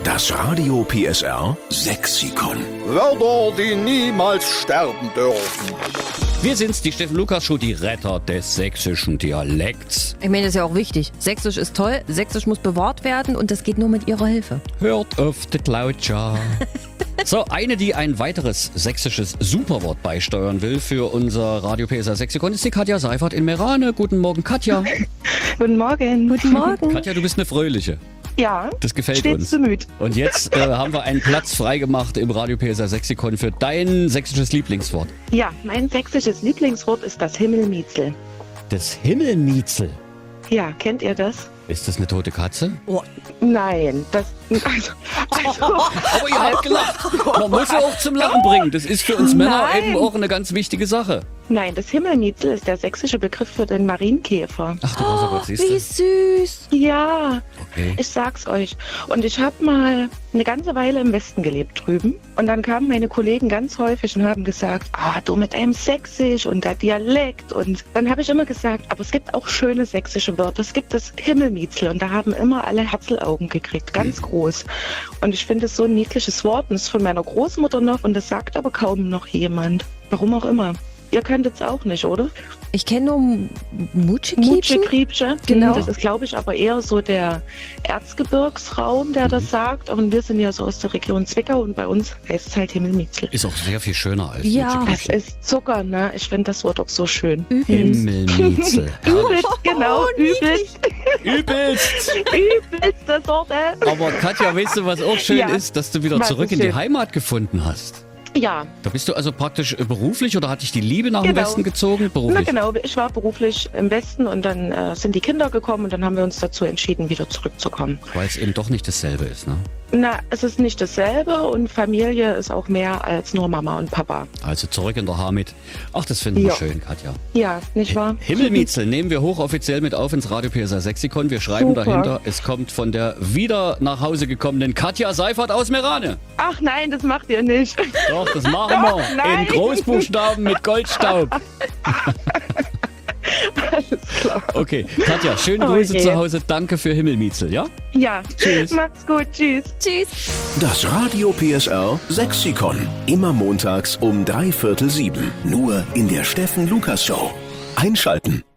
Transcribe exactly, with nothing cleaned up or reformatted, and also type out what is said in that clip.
Das Radio P S R Sexikon. Wörter, die niemals sterben dürfen. Wir sind's, die Steffen Lukas Show, die Retter des sächsischen Dialekts. Ich meine, das ist ja auch wichtig. Sächsisch ist toll, Sächsisch muss bewahrt werden und das geht nur mit ihrer Hilfe. Hört auf die Lautscher. So, eine, die ein weiteres sächsisches Superwort beisteuern will für unser Radio P S R Sexikon, ist die Katja Seifert in Merane. Guten Morgen, Katja. Guten Morgen. Guten Morgen. Katja, du bist eine Fröhliche. Ja, Das gefällt stets uns. bemüht. Und jetzt äh, haben wir einen Platz freigemacht im Radio P S R Sexikon für dein sächsisches Lieblingswort. Ja, mein sächsisches Lieblingswort ist das Himmelmietzel. Das Himmelmietzel. Ja, kennt ihr das? Ist das eine tote Katze? Nein, das... Also, also, Aber ihr habt gelacht. Man muss ja auch zum Lachen bringen. Das ist für uns Männer Nein. eben auch eine ganz wichtige Sache. nein, das Himmelmietzel ist der sächsische Begriff für den Marienkäfer. Ach du großer Gott, siehst Wie du? süß. Ja, Okay. ich sag's euch. Und ich habe mal eine ganze Weile im Westen gelebt drüben. Und dann kamen meine Kollegen ganz häufig und haben gesagt, ah, du mit deinem Sächsisch und der Dialekt. Und dann habe ich immer gesagt, aber es gibt auch schöne sächsische Wörter. Es gibt das Himmelmietzel und da haben immer alle Herzelaugen gekriegt, ganz groß. Und ich finde es so ein niedliches Wort. Und es ist von meiner Großmutter noch und das sagt aber kaum noch jemand. Warum auch immer. Ihr könnt es auch nicht, oder? Ich kenne nur Mutschekriebchen. Mutschekriebsche. Genau. Das ist, glaube ich, aber eher so der Erzgebirgsraum, der das sagt. Und wir sind ja so aus der Region Zwickau und bei uns heißt es halt Himmelmietzel. Ist auch sehr viel schöner als Ja. Es Mutschekriebchen. ist Zucker, ne? Ich finde das Wort auch so schön. Himmelmietzel. Übelst, genau, übelst, Übelst. übelste Sorte. Aber Katja, weißt du, was auch schön Ja. ist, dass du wieder Was zurück ist in die schön? Heimat gefunden hast. Ja, Da bist du also praktisch äh, beruflich oder hat dich die Liebe nach dem Genau. Westen gezogen? na Beruflich. genau. Ich war beruflich im Westen und dann äh, sind die Kinder gekommen und dann haben wir uns dazu entschieden, wieder zurückzukommen. Weil es eben doch nicht dasselbe ist, ne? Na, es ist nicht dasselbe und Familie ist auch mehr als nur Mama und Papa. Also zurück in der Hamid. Ach, das finden wir Ja. schön, Katja. Ja, nicht wahr? Himmelmietzel nehmen wir hochoffiziell mit auf ins Radio P S R Sexikon. Wir schreiben Super. dahinter, es kommt von der wieder nach Hause gekommenen Katja Seifert aus Merane. Ach nein, das macht ihr nicht. Doch, das machen wir. Nein. In Großbuchstaben mit Goldstaub. Alles klar. Okay, Katja, schöne Grüße Okay. zu Hause. Danke für Himmelmietzel, ja? Ja, Tschüss. macht's gut, tschüss. Tschüss. Das Radio P S R Sexikon. Immer montags um drei Viertel sieben. Nur in der Steffen Lukas Show. Einschalten.